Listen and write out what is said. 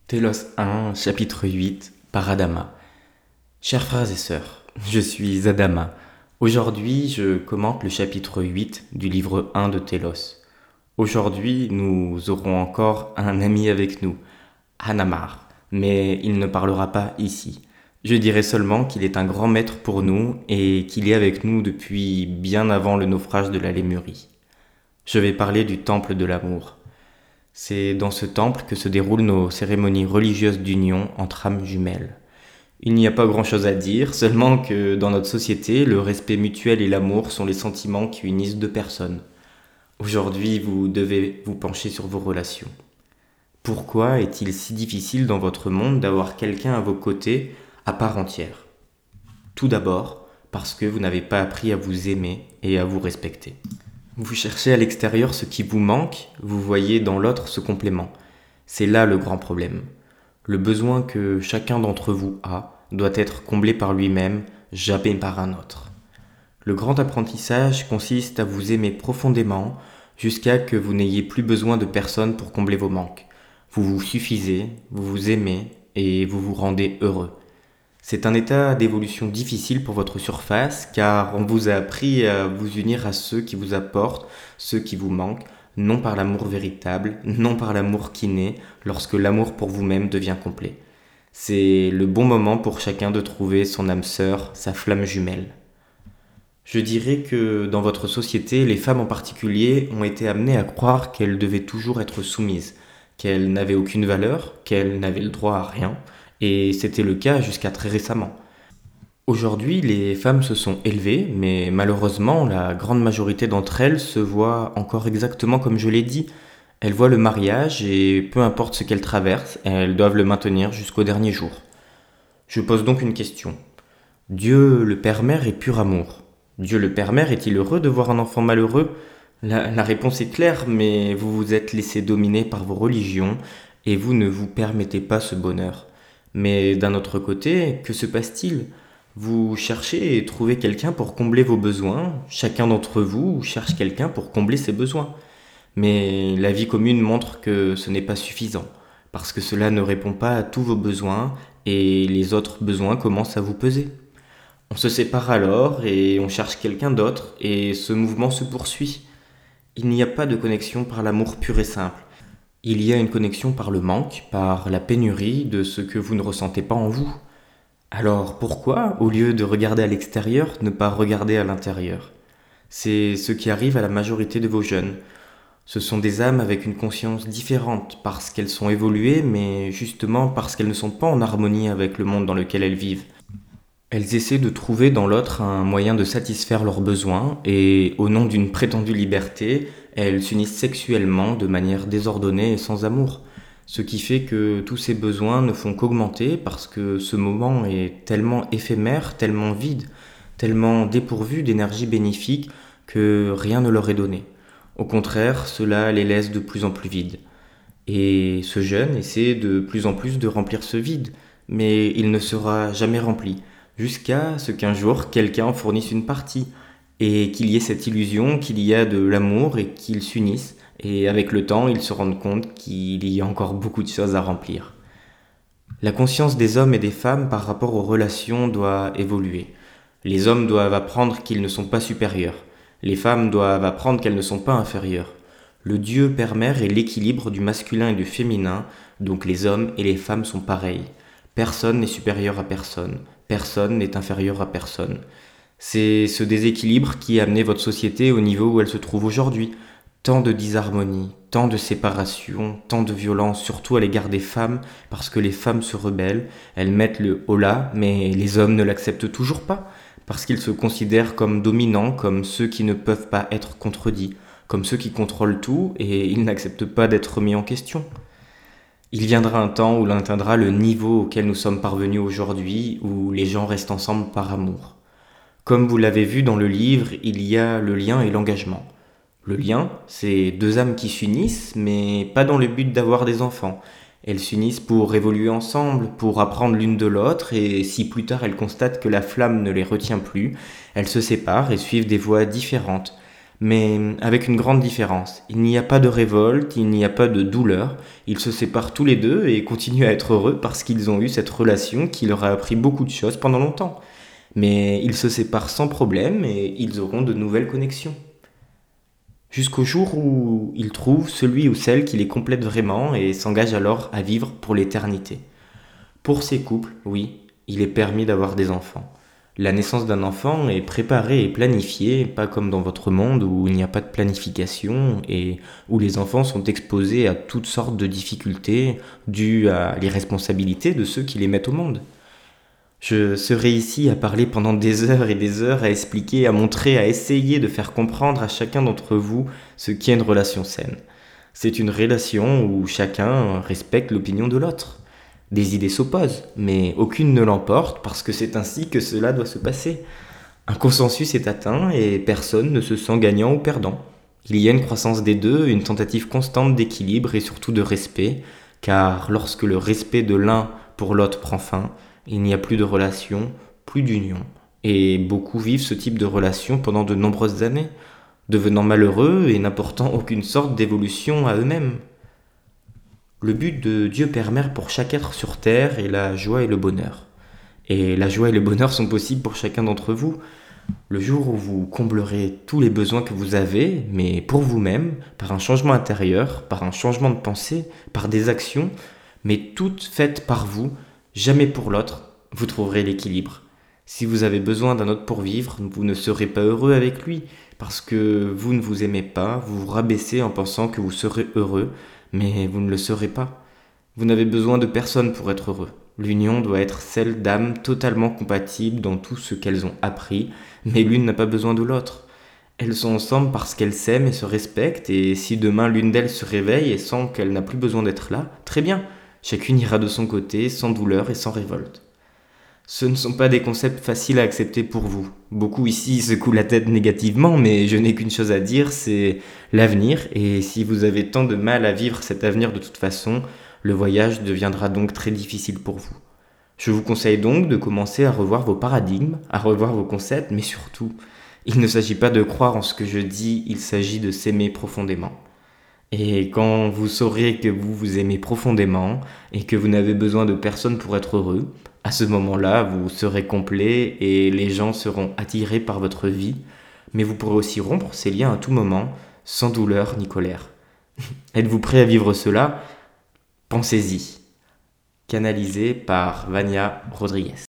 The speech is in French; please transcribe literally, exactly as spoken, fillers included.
Télos un, chapitre huit, par Adama. Chers frères et sœurs, je suis Adama. Aujourd'hui, je commente le chapitre huit du livre un de Télos. Aujourd'hui, nous aurons encore un ami avec nous, Hanamar, mais il ne parlera pas ici. Je dirai seulement qu'il est un grand maître pour nous et qu'il est avec nous depuis bien avant le naufrage de la Lémurie. Je vais parler du temple de l'amour. C'est dans ce temple que se déroulent nos cérémonies religieuses d'union entre âmes jumelles. Il n'y a pas grand-chose à dire, seulement que dans notre société, le respect mutuel et l'amour sont les sentiments qui unissent deux personnes. Aujourd'hui, vous devez vous pencher sur vos relations. Pourquoi est-il si difficile dans votre monde d'avoir quelqu'un à vos côtés à part entière ? Tout d'abord, parce que vous n'avez pas appris à vous aimer et à vous respecter. Vous cherchez à l'extérieur ce qui vous manque, vous voyez dans l'autre ce complément. C'est là le grand problème. Le besoin que chacun d'entre vous a doit être comblé par lui-même, jamais par un autre. Le grand apprentissage consiste à vous aimer profondément jusqu'à que vous n'ayez plus besoin de personne pour combler vos manques. Vous vous suffisez, vous vous aimez et vous vous rendez heureux. C'est un état d'évolution difficile pour votre surface car on vous a appris à vous unir à ceux qui vous apportent, ceux qui vous manquent, non par l'amour véritable, non par l'amour qui naît lorsque l'amour pour vous-même devient complet. C'est le bon moment pour chacun de trouver son âme sœur, sa flamme jumelle. Je dirais que dans votre société, les femmes en particulier ont été amenées à croire qu'elles devaient toujours être soumises, qu'elles n'avaient aucune valeur, qu'elles n'avaient le droit à rien, et c'était le cas jusqu'à très récemment. Aujourd'hui, les femmes se sont élevées, mais malheureusement, la grande majorité d'entre elles se voient encore exactement comme je l'ai dit. Elles voient le mariage et peu importe ce qu'elles traversent, elles doivent le maintenir jusqu'au dernier jour. Je pose donc une question. Dieu, le Père-Mère, est pur amour. Dieu, le Père-Mère, est-il heureux de voir un enfant malheureux ? la, la réponse est claire, mais vous vous êtes laissé dominer par vos religions et vous ne vous permettez pas ce bonheur. Mais d'un autre côté, que se passe-t-il ? Vous cherchez et trouvez quelqu'un pour combler vos besoins, chacun d'entre vous cherche quelqu'un pour combler ses besoins. Mais la vie commune montre que ce n'est pas suffisant, parce que cela ne répond pas à tous vos besoins et les autres besoins commencent à vous peser. On se sépare alors et on cherche quelqu'un d'autre et ce mouvement se poursuit. Il n'y a pas de connexion par l'amour pur et simple. Il y a une connexion par le manque, par la pénurie de ce que vous ne ressentez pas en vous. Alors pourquoi, au lieu de regarder à l'extérieur, ne pas regarder à l'intérieur ? C'est ce qui arrive à la majorité de vos jeunes. Ce sont des âmes avec une conscience différente parce qu'elles sont évoluées, mais justement parce qu'elles ne sont pas en harmonie avec le monde dans lequel elles vivent. Elles essaient de trouver dans l'autre un moyen de satisfaire leurs besoins et, au nom d'une prétendue liberté, elles s'unissent sexuellement de manière désordonnée et sans amour. Ce qui fait que tous ces besoins ne font qu'augmenter parce que ce moment est tellement éphémère, tellement vide, tellement dépourvu d'énergie bénéfique que rien ne leur est donné. Au contraire, cela les laisse de plus en plus vides. Et ce jeune essaie de plus en plus de remplir ce vide, mais il ne sera jamais rempli, jusqu'à ce qu'un jour quelqu'un en fournisse une partie, et qu'il y ait cette illusion qu'il y a de l'amour et qu'ils s'unissent, et avec le temps ils se rendent compte qu'il y a encore beaucoup de choses à remplir. La conscience des hommes et des femmes par rapport aux relations doit évoluer. Les hommes doivent apprendre qu'ils ne sont pas supérieurs. Les femmes doivent apprendre qu'elles ne sont pas inférieures. Le Dieu Père-Mère est l'équilibre du masculin et du féminin, donc les hommes et les femmes sont pareils. Personne n'est supérieur à personne, personne n'est inférieur à personne. C'est ce déséquilibre qui a amené votre société au niveau où elle se trouve aujourd'hui. Tant de disharmonie, tant de séparation, tant de violence, surtout à l'égard des femmes, parce que les femmes se rebellent, elles mettent le holà, mais les hommes ne l'acceptent toujours pas, parce qu'ils se considèrent comme dominants, comme ceux qui ne peuvent pas être contredits, comme ceux qui contrôlent tout, et ils n'acceptent pas d'être remis en question. Il viendra un temps où l'on atteindra le niveau auquel nous sommes parvenus aujourd'hui, où les gens restent ensemble par amour. Comme vous l'avez vu dans le livre, il y a le lien et l'engagement. Le lien, c'est deux âmes qui s'unissent, mais pas dans le but d'avoir des enfants. Elles s'unissent pour évoluer ensemble, pour apprendre l'une de l'autre, et si plus tard elles constatent que la flamme ne les retient plus, elles se séparent et suivent des voies différentes. mais avec une grande différence. Il n'y a pas de révolte, il n'y a pas de douleur, ils se séparent tous les deux et continuent à être heureux parce qu'ils ont eu cette relation qui leur a appris beaucoup de choses pendant longtemps. Mais ils se séparent sans problème et ils auront de nouvelles connexions. Jusqu'au jour où ils trouvent celui ou celle qui les complète vraiment et s'engagent alors à vivre pour l'éternité. Pour ces couples, oui, il est permis d'avoir des enfants. La naissance d'un enfant est préparée et planifiée, pas comme dans votre monde où il n'y a pas de planification et où les enfants sont exposés à toutes sortes de difficultés dues à l'irresponsabilité de ceux qui les mettent au monde. Je serai ici à parler pendant des heures et des heures, à expliquer, à montrer, à essayer de faire comprendre à chacun d'entre vous ce qu'est une relation saine. C'est une relation où chacun respecte l'opinion de l'autre. Des idées s'opposent, mais aucune ne l'emporte parce que c'est ainsi que cela doit se passer. Un consensus est atteint et personne ne se sent gagnant ou perdant. Il y a une croissance des deux, une tentative constante d'équilibre et surtout de respect, car lorsque le respect de l'un pour l'autre prend fin, il n'y a plus de relation, plus d'union. Et beaucoup vivent ce type de relation pendant de nombreuses années, devenant malheureux et n'apportant aucune sorte d'évolution à eux-mêmes. Le but de Dieu Père Mère pour chaque être sur terre est la joie et le bonheur. Et la joie et le bonheur sont possibles pour chacun d'entre vous. Le jour où vous comblerez tous les besoins que vous avez, mais pour vous-même, par un changement intérieur, par un changement de pensée, par des actions, mais toutes faites par vous, jamais pour l'autre, vous trouverez l'équilibre. Si vous avez besoin d'un autre pour vivre, vous ne serez pas heureux avec lui, parce que vous ne vous aimez pas, vous vous rabaissez en pensant que vous serez heureux, mais vous ne le serez pas. Vous n'avez besoin de personne pour être heureux. L'union doit être celle d'âmes totalement compatibles dans tout ce qu'elles ont appris, mais l'une n'a pas besoin de l'autre. Elles sont ensemble parce qu'elles s'aiment et se respectent, et si demain l'une d'elles se réveille et sent qu'elle n'a plus besoin d'être là, très bien, chacune ira de son côté, sans douleur et sans révolte. Ce ne sont pas des concepts faciles à accepter pour vous. Beaucoup ici secouent la tête négativement, mais je n'ai qu'une chose à dire, c'est l'avenir, et si vous avez tant de mal à vivre cet avenir de toute façon, le voyage deviendra donc très difficile pour vous. Je vous conseille donc de commencer à revoir vos paradigmes, à revoir vos concepts, mais surtout, il ne s'agit pas de croire en ce que je dis, il s'agit de s'aimer profondément. Et quand vous saurez que vous vous aimez profondément et que vous n'avez besoin de personne pour être heureux, à ce moment-là, vous serez complet et les gens seront attirés par votre vie, mais vous pourrez aussi rompre ces liens à tout moment, sans douleur ni colère. Êtes-vous prêt à vivre cela ? Pensez-y. Canalisé par Vania Rodriguez.